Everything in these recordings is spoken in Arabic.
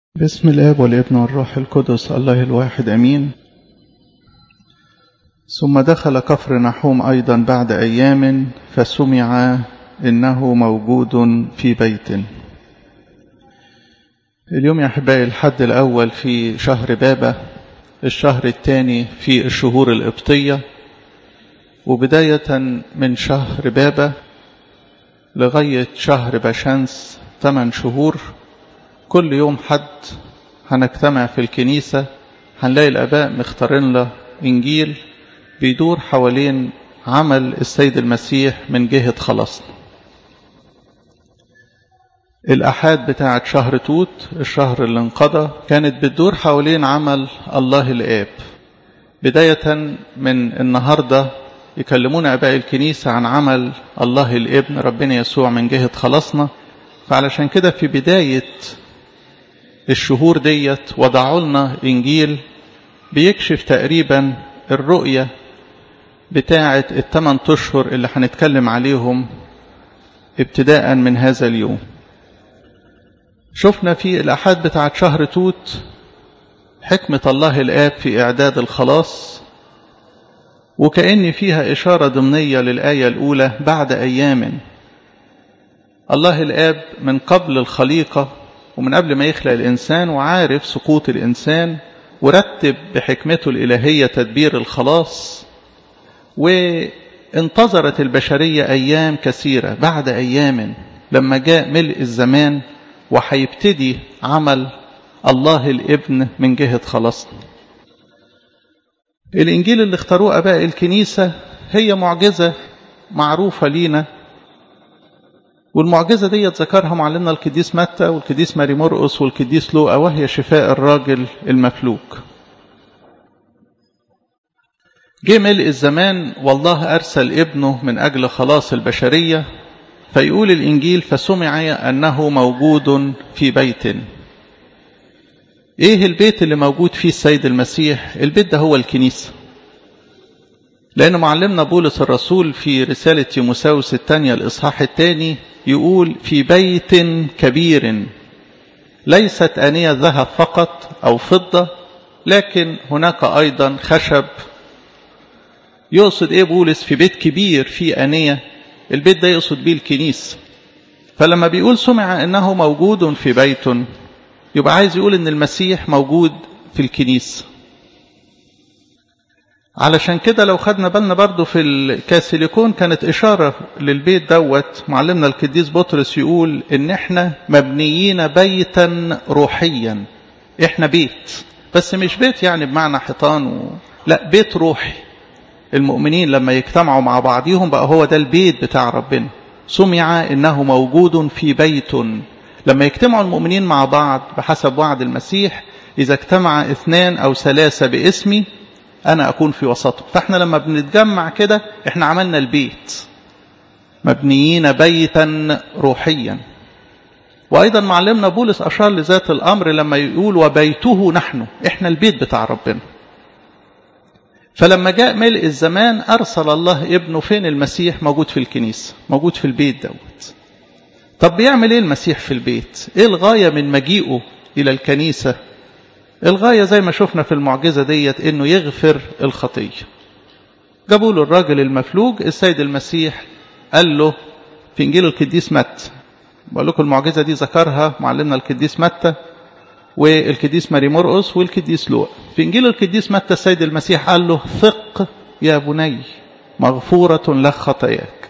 باسم الآب والابن والروح القدس الله الواحد أمين. ثم دخل كفر نحوم أيضا بعد أيام فسمع إنه موجود في بيت. اليوم يا أحبائي الحد الأول في شهر بابا، الشهر الثاني في الشهور القبطية، وبداية من شهر بابا لغاية شهر بشمس 8 شهور. كل يوم حد هنجتمع في الكنيسة هنلاقي الآباء مختارين له إنجيل بيدور حوالين عمل السيد المسيح من جهة خلاصنا. الأحاد بتاعت شهر توت الشهر اللي انقضى كانت بتدور حوالين عمل الله الآب. بداية من النهاردة يكلمونا آباء الكنيسة عن عمل الله الابن ربنا يسوع من جهة خلاصنا. فعلشان كده في بداية الشهور ديت وضعوا لنا إنجيل بيكشف تقريبا الرؤية بتاعة 8 أشهر اللي هنتكلم عليهم ابتداء من هذا اليوم. شفنا في الأحاد بتاعة شهر توت حكمة الله الآب في إعداد الخلاص، وكأن فيها إشارة ضمنية للآية الأولى بعد أيام. الله الآب من قبل الخليقة ومن قبل ما يخلق الإنسان وعارف سقوط الإنسان، ورتب بحكمته الإلهية تدبير الخلاص، وانتظرت البشرية أيام كثيرة. بعد أيام لما جاء ملء الزمان وحيبتدي عمل الله الابن من جهة خلاصنا. الإنجيل اللي اختاروه آباء الكنيسة هي معجزة معروفة لينا، والمعجزة دي ذكرها معلمنا القديس متى والقديس ماري مرقس والقديس لوقا، وهي شفاء الراجل المفلوج. جه ملء الزمان والله أرسل ابنه من أجل خلاص البشرية، فيقول الإنجيل فسمع أنه موجود في بيت. إيه البيت اللي موجود فيه السيد المسيح؟ البيت ده هو الكنيسة، لأن معلمنا بولس الرسول في رسالة تيموثاوس الثانية الإصحاح الثاني يقول في بيت كبير ليست آنية ذهب فقط أو فضة، لكن هناك أيضا خشب. يقصد إيه بولس في بيت كبير في آنية؟ البيت ده يقصد به الكنيسة. فلما بيقول سمع أنه موجود في بيت يبقى عايز يقول أن المسيح موجود في الكنيسة. علشان كده لو خدنا بالنا برضو في الكاثوليكون كانت إشارة للبيت دوت. معلمنا القديس بطرس يقول إن إحنا مبنيين بيتا روحيا. إحنا بيت، بس مش بيت يعني بمعنى حيطان لا، بيت روحي. المؤمنين لما يجتمعوا مع بعضهم بقى هو ده البيت بتاع ربنا. سمع إنه موجود في بيت. لما يجتمعوا المؤمنين مع بعض بحسب وعد المسيح إذا اجتمع 2 أو 3 باسمي أنا أكون في وسطه. فإحنا لما بنتجمع كده إحنا عملنا البيت، مبنيين بيتا روحيا. وأيضا معلمنا بولس أشار لذات الأمر لما يقول وبيته نحن، إحنا البيت بتاع ربنا. فلما جاء ملء الزمان أرسل الله ابنه. فين المسيح؟ موجود في الكنيسة، موجود في البيت دوت. طب بيعمل إيه المسيح في البيت؟ إيه الغاية من مجيئه إلى الكنيسة؟ الغاية زي ما شفنا في المعجزة ديت إنه يغفر الخطية. جابوا له الراجل المفلوج، السيد المسيح قال له في إنجيل القديس متى، بقول لكم المعجزة دي ذكرها معلمنا القديس متى والقديس ماري مرقس والقديس لوقا. في إنجيل القديس متى السيد المسيح قال له ثق يا بني مغفورة لك خطاياك.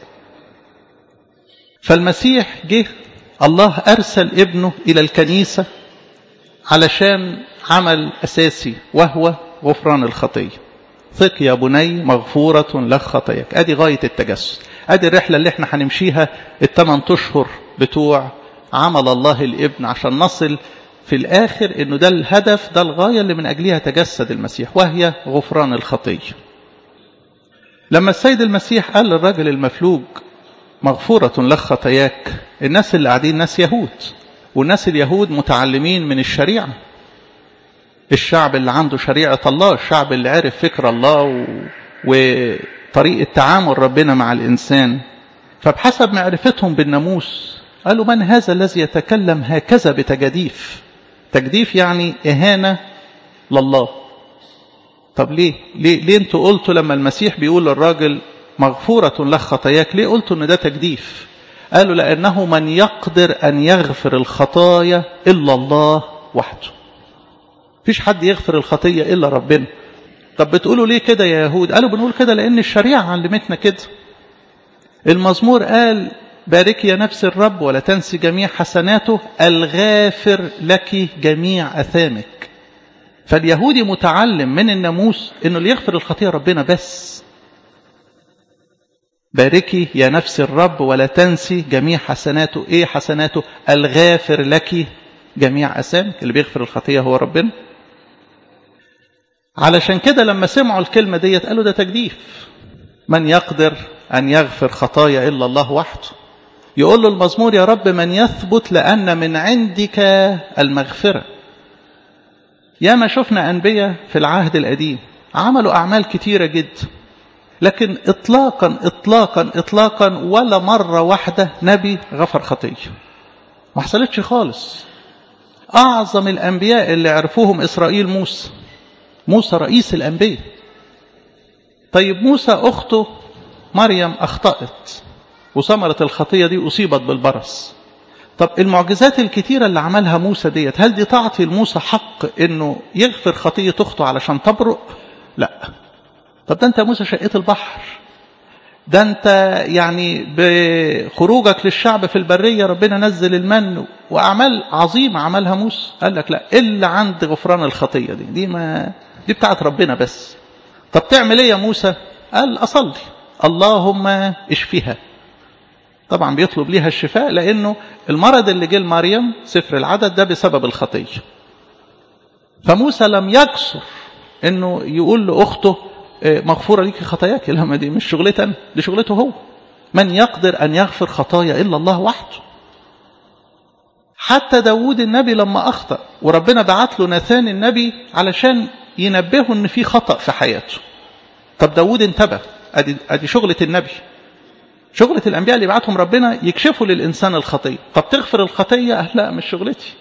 فالمسيح جه، الله أرسل ابنه إلى الكنيسة علشان عمل أساسي وهو غفران الخطية. ثق يا بني مغفورة لك خطاياك. أدي غاية التجسد، أدي الرحلة اللي احنا هنمشيها 8 أشهر بتوع عمل الله الابن عشان نصل في الآخر إنه ده الهدف، ده الغاية اللي من أجلها تجسد المسيح، وهي غفران الخطية. لما السيد المسيح قال للرجل المفلوج مغفورة لك خطاياك، الناس اللي قاعدين ناس يهود، والناس اليهود متعلمين من الشريعة، الشعب اللي عنده شريعة الله، الشعب اللي عرف فكر الله وطريقة تعامل ربنا مع الإنسان. فبحسب معرفتهم بالناموس قالوا من هذا الذي يتكلم هكذا بتجاديف؟ تجديف يعني إهانة لله. طب ليه انتوا قلتوا لما المسيح بيقول للراجل مغفورة لك خطاياك، ليه قلتوا ان ده تجديف؟ قالوا لأنه من يقدر أن يغفر الخطايا إلا الله وحده. فيش حد يغفر الخطية إلا ربنا. طب بتقولوا ليه كده يا يهود؟ قالوا بنقول كده لأن الشريعة علمتنا كده. المزمور قال باركي يا نفس الرب ولا تنسي جميع حسناته الغافر لك جميع أثامك. فاليهودي متعلم من الناموس انه اللي يغفر الخطيئة ربنا بس. باركي يا نفس الرب ولا تنسي جميع حسناته. ايه حسناته؟ الغافر لك جميع أثامك. اللي بيغفر الخطيئة هو ربنا. علشان كده لما سمعوا الكلمة ديت قالوا ده تجديف. من يقدر أن يغفر خطايا إلا الله وحده. يقول له المزمور يا رب من يثبت لأن من عندك المغفرة. يا ما شفنا أنبياء في العهد القديم عملوا أعمال كتيرة جدا، لكن إطلاقا ولا مرة واحدة نبي غفر خطية. ما حصلتش خالص. أعظم الأنبياء اللي عرفوهم إسرائيل موسى رئيس الأنبياء. طيب موسى أخته مريم أخطأت وثمرة الخطية دي أصيبت بالبرص. طب المعجزات الكتيرة اللي عملها موسى ديت هل دي تعطي لموسى حق انه يغفر خطية اخته علشان تبرؤ؟ لا. طب ده انت موسى شقيت البحر، ده انت يعني بخروجك للشعب في البرية ربنا نزل المن واعمال عظيمة عملها موسى. قال لك لا، الا عند غفران الخطية دي بتاعت ربنا بس. طب تعمل ايه يا موسى؟ قال اصلي اللهم اشفيها. طبعا بيطلب ليها الشفاء لأنه المرض اللي جه لمريم سفر العدد ده بسبب الخطية. فموسى لم يقصر انه يقول لأخته مغفورة ليك خطاياك. لما دي مش شغلتي أنا، دي شغلته هو. من يقدر أن يغفر خطايا إلا الله وحده. حتى داود النبي لما أخطأ وربنا بعت له ناثان النبي علشان ينبهه ان في خطأ في حياته. طب داود انتبه. ادي شغلة النبي. شغلة الأنبياء اللي بعتهم ربنا يكشفوا للإنسان الخطية. طب تغفر الخطية؟ لا مش شغلتي.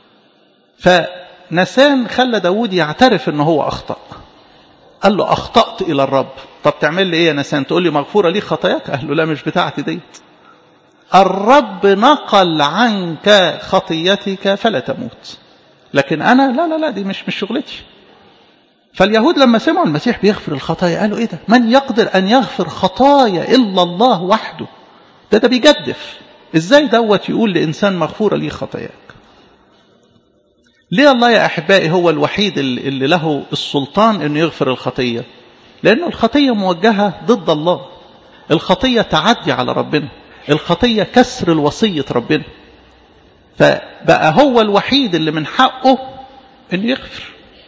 فنسان خلى داود يعترف انه هو أخطأ. قال له أخطأت إلى الرب. طب تعمل لي إيه يا نسان؟ تقول لي مغفورة لي خطاياك؟ قال له لا مش بتاعتي ديت. الرب نقل عنك خطيتك فلا تموت. لكن أنا لا دي مش شغلتي. فاليهود لما سمعوا المسيح بيغفر الخطايا قالوا ايه ده؟ من يقدر ان يغفر خطايا الا الله وحده. ده بيجدف. ازاي دوت يقول لانسان مغفوره ليه خطاياك؟ ليه الله يا احبائي هو الوحيد اللي له السلطان انه يغفر الخطيه؟ لان الخطيه موجهه ضد الله. الخطيه تعدي على ربنا. الخطيه كسر الوصيه ربنا. فبقى هو الوحيد اللي من حقه انه يغفر.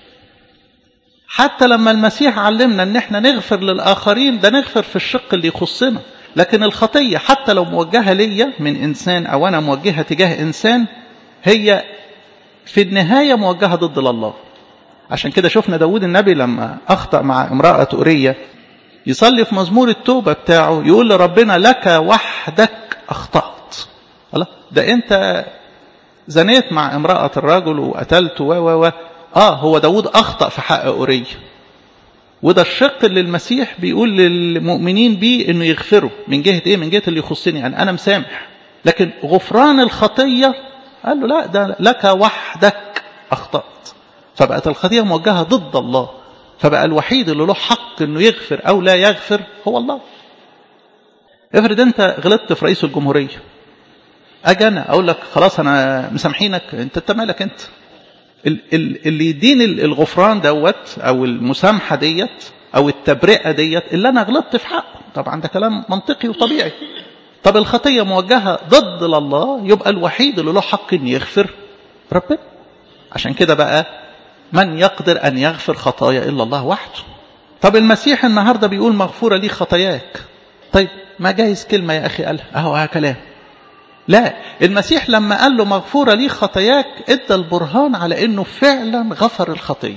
حتى لما المسيح علمنا ان احنا نغفر للآخرين، ده نغفر في الشق اللي يخصنا. لكن الخطية حتى لو موجهة ليا من إنسان أو أنا موجهة تجاه إنسان، هي في النهاية موجهة ضد الله. عشان كده شفنا داود النبي لما أخطأ مع امرأة أورية يصلي في مزمور التوبة بتاعه يقول لربنا لك وحدك أخطأت. الله، ده أنت زنيت مع امرأة الرجل وقتلت هو داود أخطأ في حق أورية. وده الشق اللي المسيح بيقول للمؤمنين بيه إنه يغفروا. من جهة إيه؟ من جهة اللي يخصني أنا مسامح. لكن غفران الخطية قال له لا، ده لك وحدك أخطأت. فبقت الخطية موجهة ضد الله. فبقى الوحيد اللي له حق إنه يغفر أو لا يغفر هو الله. افرض أنت غلطت في رئيس الجمهورية، أجي أنا أقول لك خلاص أنا مسامحينك، أنت مالك أنت؟ اللي يدين الغفران دوت او المسامحه ديت او التبرئه ديت اللي انا غلطت في حقه. طبعا ده كلام منطقي وطبيعي. طب الخطيه موجهه ضد الله، يبقى الوحيد اللي له حق ان يغفر ربنا. عشان كده بقى من يقدر ان يغفر خطايا الا الله وحده. طب المسيح النهارده بيقول مغفوره لي خطاياك. طيب ما جايز كلمه يا اخي قالها اهو كلام. لا، المسيح لما قال له مغفورة لي خطاياك ادى البرهان على انه فعلا غفر الخطية.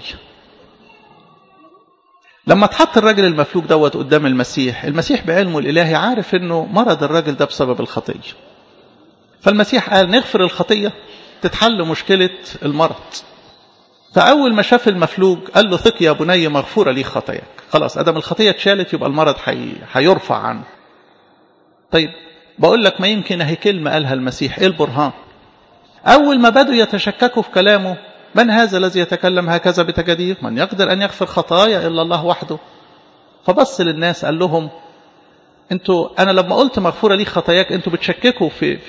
لما تحط الراجل المفلوج دوت قدام المسيح بعلمه الالهي عارف انه مرض الراجل ده بسبب الخطية. فالمسيح قال نغفر الخطية. تتحل مشكلة المرض. فأول ما شاف المفلوج قال له ثق يا بني مغفورة لي خطاياك. خلاص أدم الخطية اتشالت يبقى المرض هيرفع عنه. طيب بقول لك ما يمكن هي كلمة قالها المسيح، ايه البرهان؟ أول ما بدوا يتشككوا في كلامه، من هذا الذي يتكلم هكذا بتجديد؟ من يقدر أن يغفر خطايا إلا الله وحده. فبص للناس قال لهم انتوا أنا لما قلت مغفورة لي خطاياك انتوا بتشككوا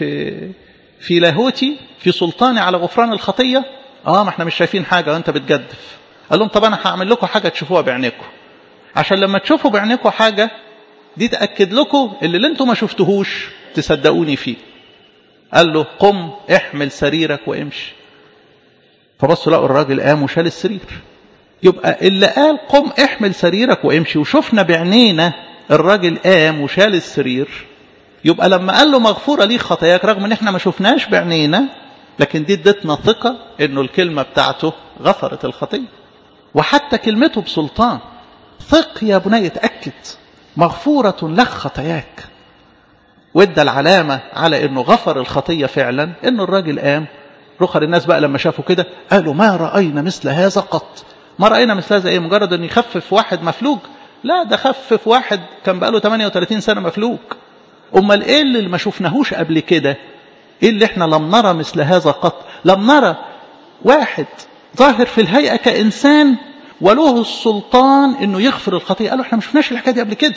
في لاهوتي، في سلطاني على غفران الخطية؟ ما احنا مش شايفين حاجة وانت بتجدف. قال لهم طب أنا هعمل لكم حاجة تشوفوها بعينيكم، عشان لما تشوفوا بعينيكم حاجة دي تأكد لكم اللي انتوا ما شفتهوش تصدقوني فيه. قال له قم احمل سريرك وامشي. فبصوا لقوا الراجل قام وشال السرير. يبقى اللي قال قم احمل سريرك وامشي وشفنا بعينينا الراجل قام وشال السرير، يبقى لما قال له مغفورة لي خطاياك رغم ان احنا ما شفناش بعينينا، لكن دي ادتنا ثقة انه الكلمة بتاعته غفرت الخطية، وحتى كلمته بسلطان. ثق يا بني، اتأكد مغفورة لك خطاياك. وادى العلامة على انه غفر الخطية فعلا انه الراجل قام. رخر الناس بقى لما شافوا كده قالوا ما رأينا مثل هذا قط. ما رأينا مثل هذا ايه؟ مجرد ان يخفف واحد مفلوج؟ لا، ده خفف واحد كان بقاله 38 سنة مفلوج. امال ايه اللي ما شفناهوش قبل كده؟ ايه اللي احنا لم نرى مثل هذا قط؟ لم نرى واحد ظاهر في الهيئة كإنسان وله السلطان انه يغفر الخطيئة. قالوا احنا ما شفناش الحكاية دي قبل كده.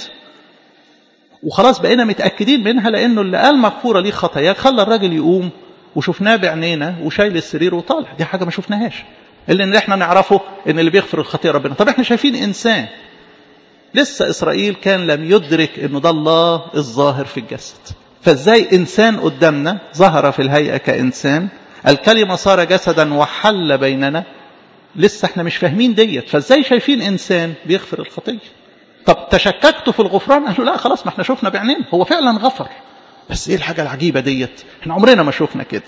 وخلاص بقينا متأكدين منها، لانه اللي قال مغفورة ليه خطاياك خلى الراجل يقوم وشفناه بعينينا وشايل السرير وطالع. دي حاجة ما شفناهاش، اللي ان احنا نعرفه ان اللي بيغفر الخطيئة ربنا. طب احنا شايفين انسان. لسه اسرائيل كان لم يدرك انه ده الله الظاهر في الجسد. فازاي انسان قدامنا ظهر في الهيئة كإنسان، الكلمة صار جسدا وحل بيننا؟ لسه احنا مش فاهمين ديت. فازاي شايفين انسان بيغفر الخطية؟ طب تشككتوا في الغفران؟ قالوا لا خلاص ما احنا شفنا بعينين، هو فعلا غفر. بس ايه الحاجة العجيبة ديت؟ احنا عمرنا ما شفنا كده.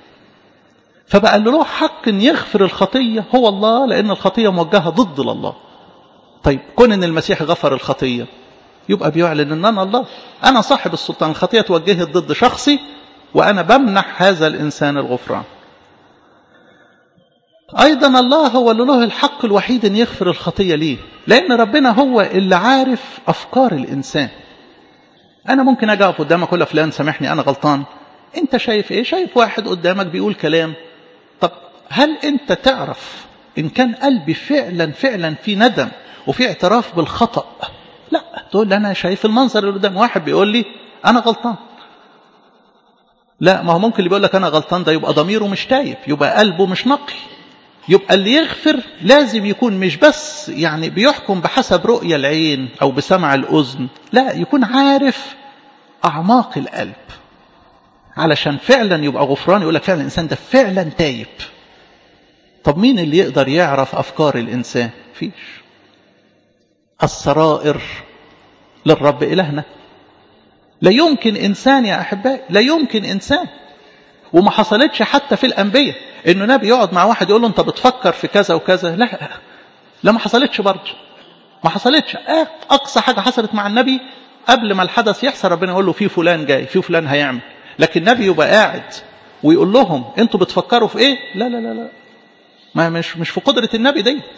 فبقى له حق ان يغفر الخطية هو الله، لان الخطية موجهة ضد الله. طيب كون ان المسيح غفر الخطية يبقى بيعلن ان انا الله، انا صاحب السلطان. الخطية توجهت ضد شخصي وانا بمنح هذا الانسان الغفران. ايضا الله هو اللي له الحق الوحيد ان يغفر الخطية. ليه؟ لان ربنا هو اللي عارف افكار الانسان. انا ممكن اجي اقف قدامك اقول فلان سامحني انا غلطان. انت شايف ايه؟ شايف واحد قدامك بيقول كلام. طب هل انت تعرف ان كان قلبي فعلا في ندم وفي اعتراف بالخطأ؟ لا، تقول لي انا شايف المنظر اللي قدام واحد بيقول لي انا غلطان. لا، ما هو ممكن اللي بيقول لك انا غلطان ده يبقى ضميره مش تايب، يبقى قلبه مش نقي. يبقى اللي يغفر لازم يكون مش بس يعني بيحكم بحسب رؤية العين او بسمع الاذن، لا، يكون عارف اعماق القلب علشان فعلا يبقى غفران. يقول لك فعلا الانسان ده فعلا تايب. طب مين اللي يقدر يعرف افكار الانسان؟ فيش. السرائر للرب إلهنا. لا يمكن إنسان يا أحبائي، لا يمكن إنسان. وما حصلتش حتى في الأنبياء إنه نبي يقعد مع واحد يقول له أنت بتفكر في كذا وكذا. لا ما حصلتش برضه، ما حصلتش. أقصى حاجة حصلت مع النبي قبل ما الحدث يحصل ربنا يقول له في فلان جاي، في فلان هيعمل. لكن النبي يبقى قاعد ويقول لهم أنتوا بتفكروا في إيه؟ لا لا لا لا، ما مش في قدرة النبي ديت.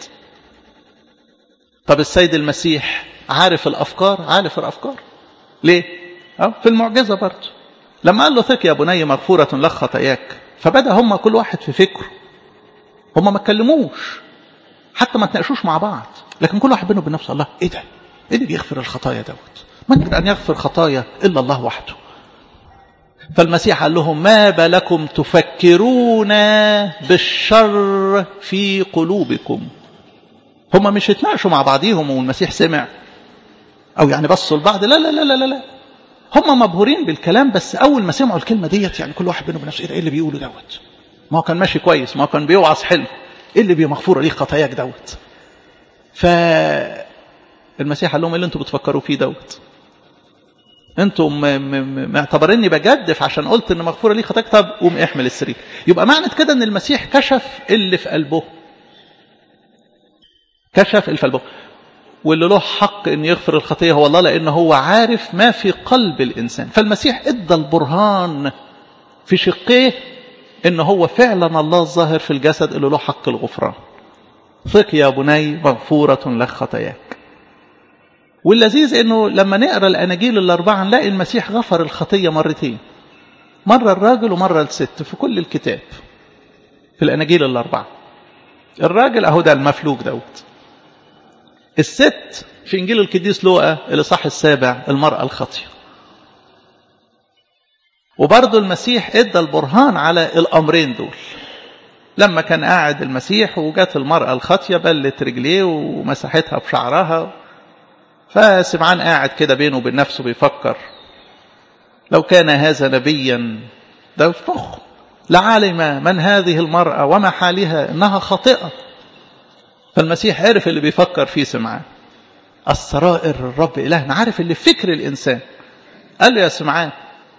طب السيد المسيح عارف الأفكار، عارف الأفكار. ليه؟ في المعجزة برضه لما قال له ثق يا بني مغفورة لك خطاياك، فبدأ هم كل واحد في فكره. هم ما اتكلموش حتى ما تناقشوش مع بعض، لكن كل واحد بينه وبين نفسه الله ايه ده؟ ايه اللي بيغفر الخطايا دوت؟ من يقدر ان يغفر خطايا الا الله وحده. فالمسيح قال لهم ما بالكم تفكرون بالشر في قلوبكم. هم مش يتناقشوا مع بعضيهم والمسيح سمع او يعني بصوا لبعض، لا لا لا لا لا، هم مبهورين بالكلام. بس اول ما سمعوا الكلمه ديت يعني كل واحد بينه وبين نفسه ايه اللي بيقوله دوت؟ ما هو كان ماشي كويس، ما هو كان بيوعظ حلو، ايه اللي بمغفوره ليه خطاياك دوت؟ فالمسيح قال لهم ايه اللي انتوا بتفكروا فيه دوت؟ انتم معتبريني بجدف عشان قلت ان مغفوره ليه خطاياك؟ طب قوم احمل السرير. يبقى معنى كده ان المسيح كشف اللي في قلبه، كشف اللي في قلبه. واللي له حق ان يغفر الخطيه هو الله، لانه هو عارف ما في قلب الانسان. فالمسيح ادى البرهان في شقيه إن هو فعلا الله الظاهر في الجسد اللي له حق الغفران. ثق يا بني مغفورة لك خطاياك. واللذيذ إنه لما نقرأ الأناجيل الأربعة نلاقي المسيح غفر الخطية مرتين، مرة الراجل ومرة الست في كل الكتاب في الأناجيل الأربعة. الراجل أهو ده المفلوج دوت، الست في إنجيل القديس لوقا الإصحاح 7 المرأة الخاطية. وبرضه المسيح ادى البرهان على الأمرين دول. لما كان قاعد المسيح وجات المرأة الخاطية بلت رجليه ومسحتها بشعرها، فسمعان قاعد كده بينه وبين نفسه بيفكر لو كان هذا نبيا ده في مخه لعلم من هذه المرأة وما حالها إنها خاطئة. فالمسيح عرف اللي بيفكر فيه سمعان. السرائر الرب إلهنا عارف اللي في فكر الإنسان. قال له يا سمعان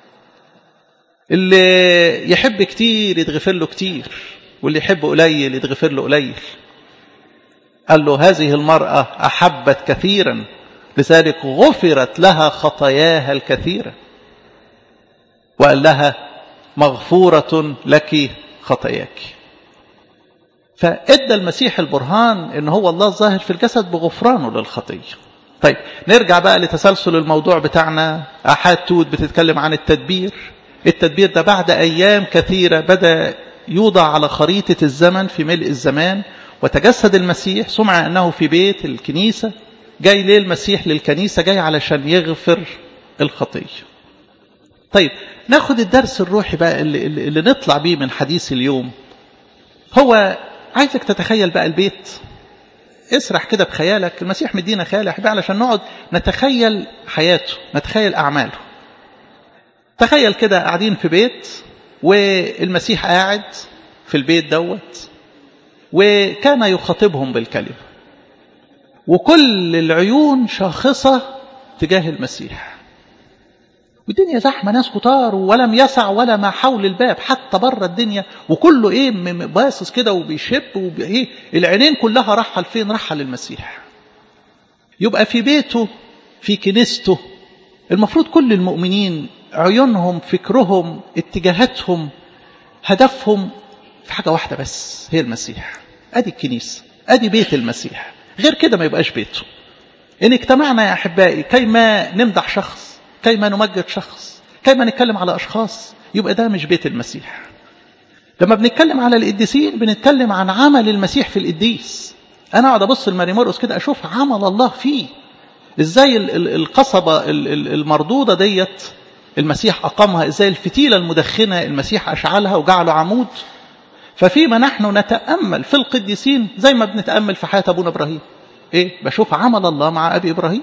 اللي يحب كتير يتغفر له كتير، واللي يحب قليل يتغفر له قليل. قال له هذه المرأة أحبت كثيرا لذلك غفرت لها خطاياها الكثيرة، وقال لها مغفورة لك خطاياك. فادى المسيح البرهان ان هو الله ظاهر في الجسد بغفرانه للخطية. طيب نرجع بقى لتسلسل الموضوع بتاعنا. أحاد توت بتتكلم عن التدبير. التدبير ده بعد أيام كثيرة بدأ يوضع على خريطة الزمن في ملء الزمان، وتجسد المسيح. سمع أنه في بيت الكنيسة. جاي ليه المسيح للكنيسة؟ جاي علشان يغفر الخطية. طيب ناخد الدرس الروحي بقى اللي نطلع بيه من حديث اليوم. هو عايزك تتخيل بقى البيت. اسرح كده بخيالك. المسيح مدينا خيال يا حبيبي علشان نقعد نتخيل حياته، نتخيل أعماله. تخيل كده قاعدين في بيت والمسيح قاعد في البيت دوت، وكان يخاطبهم بالكلمة، وكل العيون شاخصة تجاه المسيح، والدنيا زحمة، ناس كتار ولم يسع ولا ما حول الباب حتى بره الدنيا، وكله ايه باصص كده وبيشب وايه، العينين كلها راحة لفين؟ راحة للمسيح. يبقى في بيته في كنيسته المفروض كل المؤمنين عيونهم فكرهم اتجاهاتهم هدفهم في حاجة واحدة بس، هي المسيح. ادي الكنيسة، ادي بيت المسيح. غير كده ما يبقاش بيته. إن اجتمعنا يا أحبائي كيما نمدح شخص، كيما نمجد شخص، كيما نتكلم على أشخاص، يبقى ده مش بيت المسيح. لما بنتكلم على القديسين بنتكلم عن عمل المسيح في القديس. أنا أقعد أبص الماري مرقس كده أشوف عمل الله فيه إزاي. القصبة المردودة ديت المسيح أقامها، إزاي الفتيلة المدخنة المسيح أشعلها وجعله عمود. ففيما نحن نتأمل في القديسين زي ما بنتأمل في حياة أبونا إبراهيم، إيه؟ بشوف عمل الله مع أبي إبراهيم.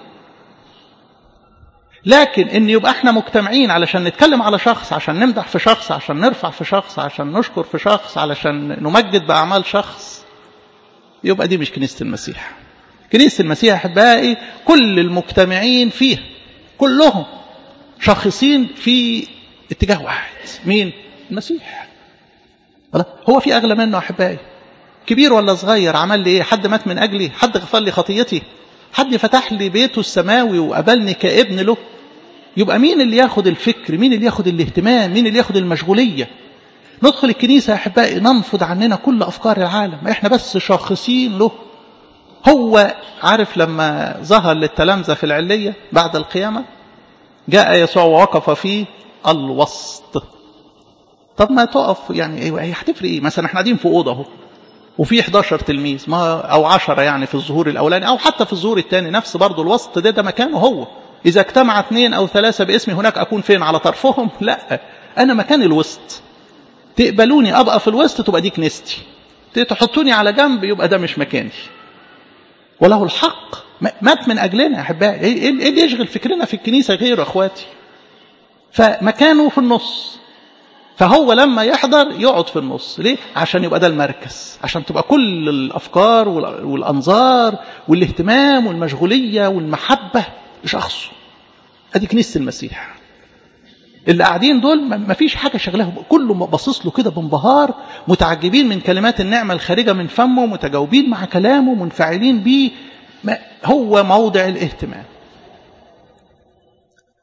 لكن إن يبقى إحنا مجتمعين علشان نتكلم على شخص، عشان نمدح في شخص، عشان نرفع في شخص، عشان نشكر في شخص، علشان نمجد بأعمال شخص، يبقى دي مش كنيسة المسيح. كنيسة المسيح أحبائي كل المجتمعين فيها كلهم شخصين في اتجاه واحد. مين؟ المسيح. هو في أغلى منه أحبائي؟ كبير ولا صغير؟ عمل لي إيه؟ حد مات من أجلي؟ حد غفر لي خطيتي؟ حد فتح لي بيته السماوي وقبلني كابن له؟ يبقى مين اللي ياخد الفكر؟ مين اللي ياخد الاهتمام؟ مين اللي ياخد المشغولية؟ ندخل الكنيسة يا أحبائي ننفض عننا كل أفكار العالم، إحنا بس شاخصين له. هو عارف لما ظهر للتلامذة في العلية بعد القيامة، جاء يسوع ووقف في الوسط. طب ما تقف يعني ايه؟ هتفرق ايه؟ مثلا احنا قاعدين في اوضه اهو وفي 11 تلميذ، ما او 10 يعني في الظهور الاولاني او حتى في الظهور الثاني، نفس برضه الوسط ده مكانه هو. اذا اجتمع 2 أو 3 باسمي هناك اكون فين؟ على طرفهم؟ لا، انا مكان الوسط. تقبلوني ابقى في الوسط تبقى دي كنيستي، تحطوني على جنب يبقى ده مش مكاني. وله الحق، مات من اجلنا يا احبائي. ايه اللي يشغل فكرنا في الكنيسه غيره اخواتي؟ فمكانه في النص. فهو لما يحضر يقعد في النص. ليه؟ عشان يبقى ده المركز، عشان تبقى كل الأفكار والأنظار والاهتمام والمشغولية والمحبة لشخصه. ادي كنيسة المسيح. اللي قاعدين دول ما فيش حاجة شغلهم، كله باصص له كده بانبهار، متعجبين من كلمات النعمة الخارجة من فمه، متجاوبين مع كلامه، منفعلين بيه. هو موضع الاهتمام.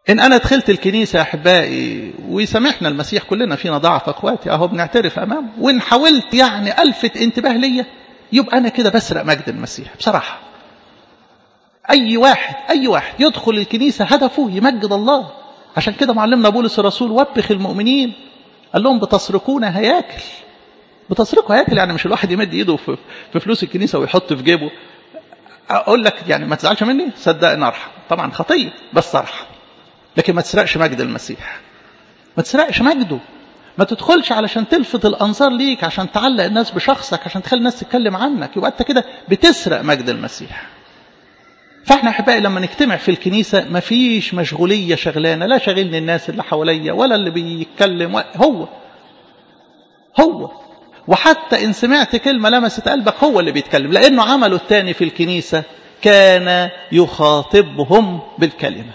إن أنا دخلت الكنيسة يا أحبائي ويسامحنا المسيح، كلنا فينا ضعف أخواتي أهو بنعترف أمامه، وإن حاولت يعني ألفت انتباه ليا يبقى أنا كده بسرق مجد المسيح بصراحة. أي واحد يدخل الكنيسة هدفه يمجد الله. عشان كده معلمنا بولس الرسول وبخ المؤمنين قال لهم بتسرقون هياكل. بتسرقوا هياكل يعني مش الواحد يمد ايده في فلوس الكنيسة ويحط في جيبه. أقول لك يعني ما تزعلش مني، صدقني أرحم، طبعا خطية بس أرحم، لكن ما تسرقش مجد المسيح، ما تسرقش مجده. ما تدخلش علشان تلفت الأنظار ليك، عشان تعلق الناس بشخصك، عشان تخلي الناس تتكلم عنك، يبقى أنت كده بتسرق مجد المسيح. فاحنا أحبائي لما نجتمع في الكنيسة ما فيش مشغولية شغلانة، لا شغلني الناس اللي حواليا ولا اللي بيتكلم، هو وحتى إن سمعت كلمة لمست قلبك هو اللي بيتكلم، لأنه عمله الثاني في الكنيسة كان يخاطبهم بالكلمة.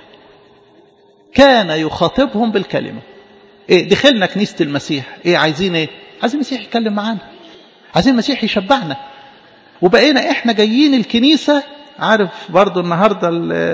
كان يخاطبهم بالكلمة. إيه دخلنا كنيسة المسيح، إيه عايزين إيه؟ عايزين المسيح يتكلم معانا، عايزين المسيح يشبعنا، وبقينا إحنا جايين الكنيسة. عارف برضو النهاردة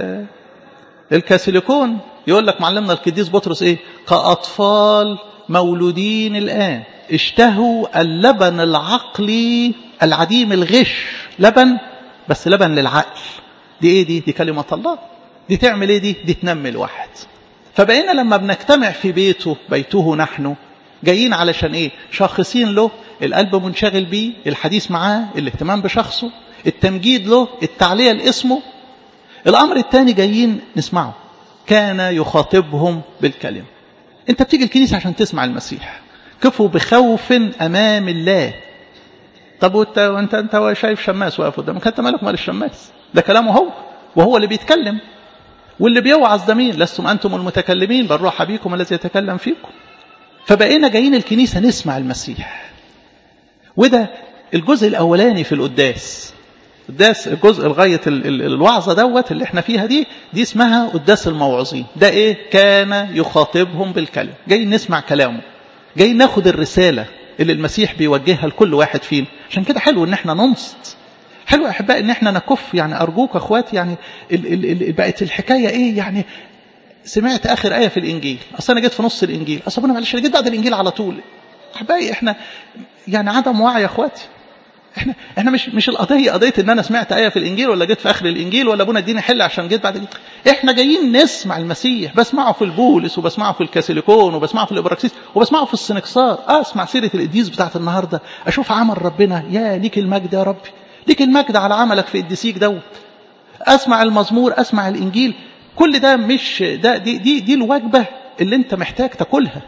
الكاثوليكون يقول لك معلمنا القديس بطرس إيه؟ كأطفال مولودين الآن اشتهوا اللبن العقلي العديم الغش. لبن بس لبن للعقل. دي إيه دي كلمة الله. دي تعمل إيه دي تنمي الواحد. فبقينا لما بنجتمع في بيته نحن جايين علشان إيه؟ شاخصين له، القلب منشغل بيه، الحديث معاه، الاهتمام بشخصه، التمجيد له، التعلية لاسمه. الأمر الثاني جايين نسمعه. كان يخاطبهم بالكلمة. انت بتيجي الكنيسة عشان تسمع المسيح. كفوا بخوف أمام الله. طب وانت شايف شماس واقف قدامك، انت مالك مال الشماس؟ ده كلامه هو، وهو اللي بيتكلم. واللي بيوعظ ده مين؟ لستم أنتم المتكلمين بل روح أبيكم الذي يتكلم فيكم. فبقينا جايين الكنيسة نسمع المسيح. وده الجزء الأولاني في القداس. الجزء لغاية الوعظة دوت اللي احنا فيها دي اسمها قداس الموعظين. ده ايه؟ كان يخاطبهم بالكلمة. جايين نسمع كلامه، جايين ناخد الرسالة اللي المسيح بيوجهها لكل واحد فينا. عشان كده حلو ان احنا ننصت، حلو يا احبائي ان احنا نكف. يعني ارجوك اخواتي، يعني بقت الحكاية ايه؟ يعني سمعت اخر آية في الانجيل، اصلا انا جيت في نص الانجيل، اصلا انا معلش انا جيت بعد الانجيل على طول. احبائي احنا يعني عدم وعي يا اخواتي. احنا مش القضية قضية ان انا سمعت آية في الانجيل ولا جيت في اخر الانجيل ولا ابونا اديني حل عشان جيت بعد الانجيل. احنا جايين نسمع المسيح. بسمعه في البولس وبسمعه في الكاثوليكون وبسمعه في الابراكسيس وبسمعه في السنكسار. اسمع سيرة القديس بتاعت النهاردة، اشوف عمل ربنا. يا ليك المجد يا ربي، ليك المجد على عملك في قديسيك دوت. اسمع المزمور، اسمع الانجيل. كل ده مش ده دي الوجبة اللي انت محتاج تاكلها.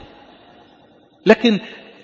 لكن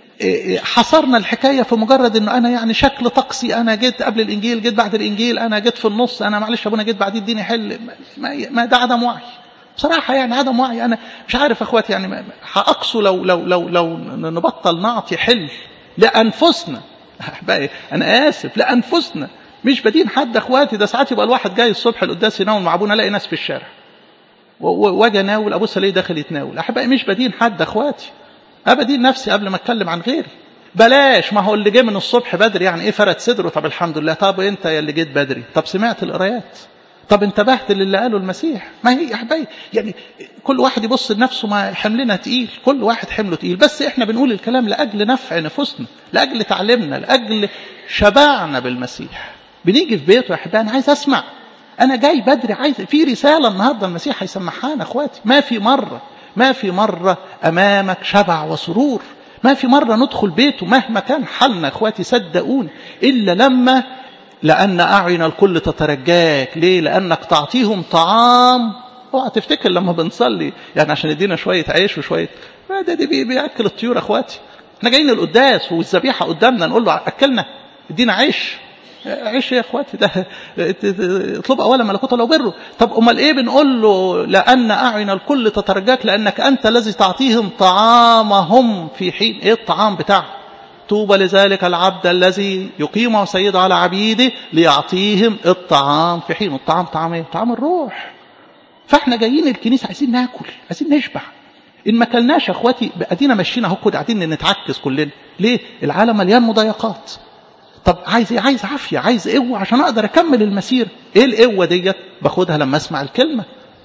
حصرنا الحكاية في مجرد انه انا يعني شكل طقسي، انا جيت قبل الانجيل، جيت بعد الانجيل، انا جيت في النص، انا معلش ابونا جيت بعد اديني حل. ما ده عدم وعي بصراحة، يعني عدم وعي. انا مش عارف اخواتي، يعني هاقصوا لو نبطل نعطي حل لانفسنا. بقى انا اسف، لانفسنا، مش بدين حد اخواتي. ده ساعات يبقى الواحد جاي الصبح القداس يناول مع ابونا، الاقي ناس في الشارع واجي اناول، ابص الاقيه داخل يتناول. احبائي مش بدين حد اخواتي، أبدين نفسي قبل ما أتكلم عن غيري. بلاش، ما هو اللي جه من الصبح بدري يعني إيه فرد صدره؟ طب الحمد لله. طب أنت يا اللي جيت بدري، طب سمعت القرايات؟ طب انتبهت للي قاله المسيح؟ ما هي يا حبايبي يعني كل واحد يبص لنفسه، ما حملنا تقيل، كل واحد حمله تقيل، بس إحنا بنقول الكلام لأجل نفع نفوسنا، لأجل تعلمنا، لأجل شبعنا بالمسيح. بنيجي في بيته يا حبايبي، أنا عايز أسمع، أنا جاي بدري، عايز في رسالة النهاردة المسيح هيسمعها لنا أخواتي. ما في مرة أمامك شبع وسرور، ما في مرة ندخل بيته مهما كان حالنا أخواتي صدقون إلا لما لأن أعين الكل تترجاك. ليه؟ لأنك تعطيهم طعام. اوعى تفتكر لما بنصلي يعني عشان يدينا شوية عيش وشوية، ده بيأكل الطيور أخواتي. احنا جايين للقداس والذبيحة قدامنا، نقول له أكلنا، ادينا عيش يا اخواتي. ده اطلب اولا ملكوت الله وبره. طب امال ايه بنقول له؟ لان اعين الكل تترجاك لانك انت الذي تعطيهم طعامهم في حين. ايه الطعام بتاعه؟ طوبى لذلك العبد الذي يقيم سيده على عبيده ليعطيهم الطعام في حين. الطعام طعام ايه؟ طعام الروح. فاحنا جايين الكنيسه عايزين ناكل، عايزين نشبع. ان ما كلناش يا اخواتي ادينا ماشيين اهو كده قاعدين نتعكس كلنا. ليه؟ العالم مليان مضايقات. طب عايز ايه؟ عايز عافية، عايز قوة عشان اقدر اكمل المسير. ايه القوة ديت؟ باخدها لما اسمع الكلمة.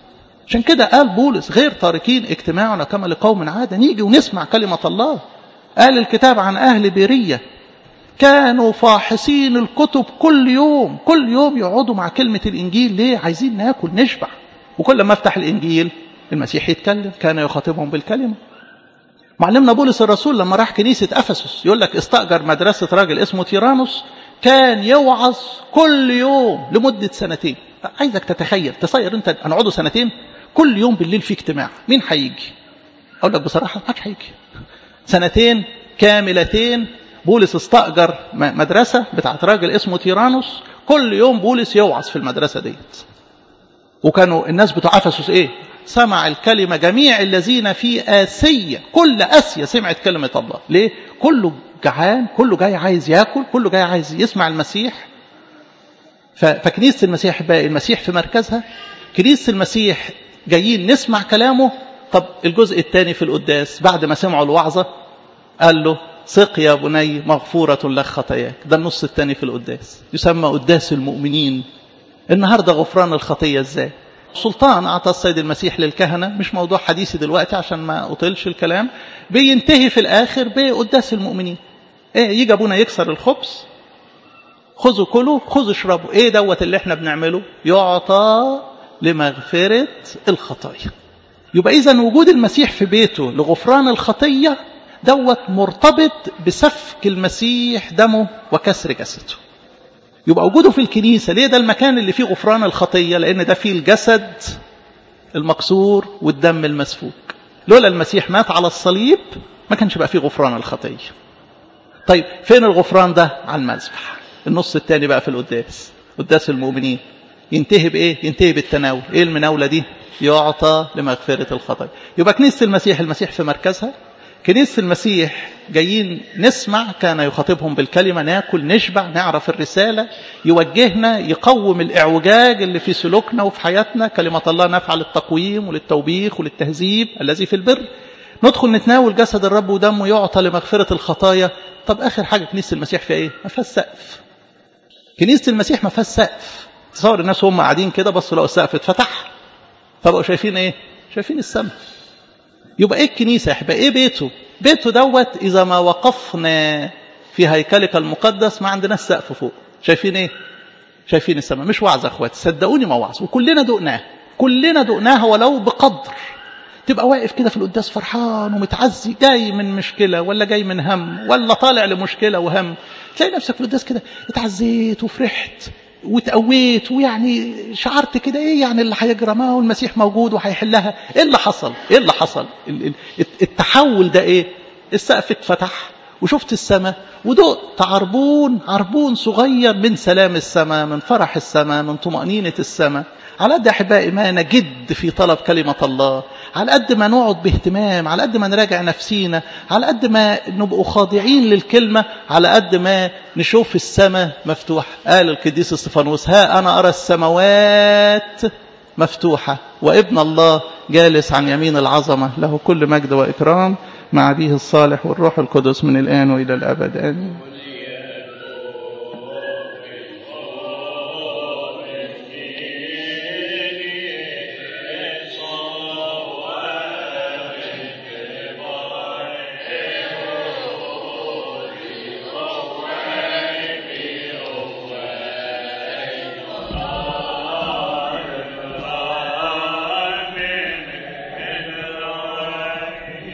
عشان كده قال بولس غير تاركين اجتماعنا كما لقوم عادة، نيجي ونسمع كلمة الله. قال الكتاب عن أهل بيرية كانوا فاحصين الكتب كل يوم، كل يوم يقعدوا مع كلمة الإنجيل. ليه؟ عايزين ناكل نشبع. وكل ما افتح الإنجيل المسيح يتكلم، كان يخاطبهم بالكلمة. معلمنا بولس الرسول لما راح كنيسة أفسس يقول لك استأجر مدرسة راجل اسمه تيرانوس، كان يوعظ كل يوم لمدة 2 سنين. عايزك تتخيل، تصير انت هنقعدوا 2 سنين كل يوم بالليل في اجتماع، مين هيجي؟ اقول لك بصراحة ما حدش هيجي. 2 كاملتين بولس استأجر مدرسة بتاعت راجل اسمه تيرانوس، كل يوم بولس يوعظ في المدرسة ديت. وكانوا الناس بتوع أفسس ايه؟ سمع الكلمة جميع الذين في آسيا، كل آسيا سمعت كلمة الله. ليه؟ كله جعان، كله جاي عايز ياكل، كله جاي عايز يسمع المسيح. فكنيسة المسيح بقى المسيح في مركزها، كنيسة المسيح جايين نسمع كلامه. طب الجزء الثاني في القداس بعد ما سمعوا الوعظة قال له ثق يا بني مغفورة لك خطاياك. ده النص الثاني في القداس، يسمى قداس المؤمنين. النهاردة غفران الخطية ازاي؟ سلطان أعطى السيد المسيح للكهنة، مش موضوع حديثي دلوقتي عشان ما أطلش الكلام. بينتهي في الآخر بقداس المؤمنين. إيه؟ يجي أبونا يكسر الخبز، خذوا كلوا، خذوا اشربوا. إيه دوت اللي احنا بنعمله؟ يعطى لمغفرة الخطايا. يبقى إذن وجود المسيح في بيته لغفران الخطية دوت مرتبط بسفك المسيح دمه وكسر جسده. يبقى وجوده في الكنيسة ليه؟ ده المكان اللي فيه غفران الخطية، لأن ده فيه الجسد المكسور والدم المسفوك. لولا المسيح مات على الصليب ما كانش بقى فيه غفران الخطية. طيب فين الغفران ده؟ على المذبح. النص الثاني بقى في القداس، قداس المؤمنين، ينتهي بإيه؟ ينتهي بالتناول. إيه المناولة دي؟ يعطى لمغفرة الخطايا. يبقى كنيسة المسيح في مركزها، كنيسة المسيح جايين نسمع، كان يخاطبهم بالكلمة، ناكل نشبع، نعرف الرسالة، يوجهنا، يقوم الإعوجاج اللي في سلوكنا وفي حياتنا. كلمة الله نافعة للتقويم وللتوبيخ وللتهذيب الذي في البر. ندخل نتناول جسد الرب ودمه يعطى لمغفرة الخطايا. طب آخر حاجة كنيسة المسيح في إيه؟ ما فيهاش سقف. كنيسة المسيح ما فيهاش سقف. تصور الناس هم قاعدين كده بصوا لقوا السقف اتفتح، فبقوا شايفين إيه؟ شايفين السماء. يبقى إيه الكنيسة؟ يبقى إيه بيته؟ بيته دوت إذا ما وقفنا في هيكلك المقدس ما عندنا السقف فوق. شايفين إيه؟ شايفين السماء. مش وعظ أخوات، صدقوني ما وعظ، وكلنا دقناه، كلنا دقناها ولو بقدر. تبقى واقف كده في القداس فرحان ومتعزي، جاي من مشكلة ولا جاي من هم ولا طالع لمشكلة وهم، تلاقي نفسك في القداس كده اتعزيت وفرحت وتقويت، ويعني شعرت كده ايه يعني اللي هيجرى، ما هو المسيح موجود وهيحلها. ايه اللي حصل؟ ايه اللي حصل؟ التحول ده ايه؟ السقف اتفتح وشفت السماء ودقت عربون صغير من سلام السماء، من فرح السماء، من طمأنينة السماء. على قد أحبائي ما نجد في طلب كلمة الله، على قد ما نقعد باهتمام، على قد ما نراجع نفسينا، على قد ما نبقوا خاضعين للكلمة، على قد ما نشوف السماء مفتوحة. قال القديس استفانوس ها أنا أرى السماوات مفتوحة وابن الله جالس عن يمين العظمة، له كل مجد وإكرام مع أبيه الصالح والروح القدس من الآن وإلى الأبد آمين.